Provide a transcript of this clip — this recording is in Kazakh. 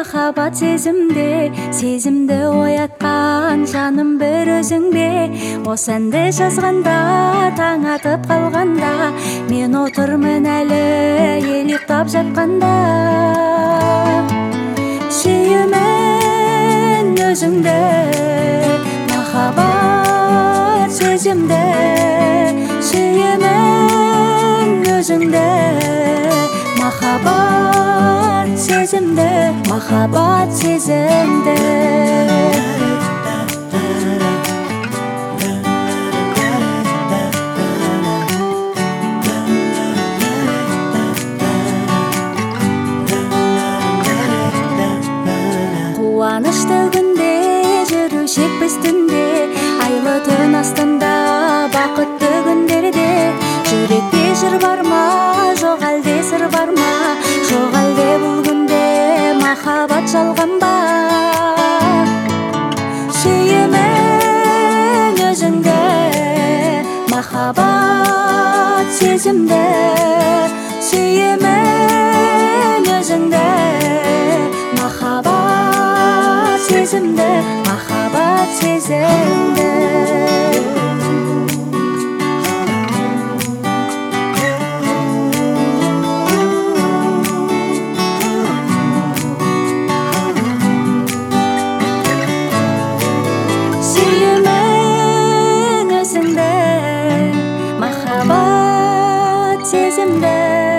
махаббат сезімді оятқан жаным бір өзіңде. Осы әнді жазғанда таң атып қалғанда, мен отырмын әлі ел ұйықтап жатқанда. Сүйемін өзіңді, махаббат сезімді. Сүйемін өзіңді, махаббат сезімді, махаббат сезімді. Қуанышты күнде жүрушек біз түнде, айлы түн астында бақытты күндерде. Жүректе жыр бар ма, жоқ әлде сыр бар ма, жоқ әлде бұл күнде махаббат жалған ба? Сүйемін өзіңді, махаббат сезімді. Сүйемін өзіңді, махаббат сезімді, махаббат сезімді. Сүйемін өзіңді, махаббат сезімді.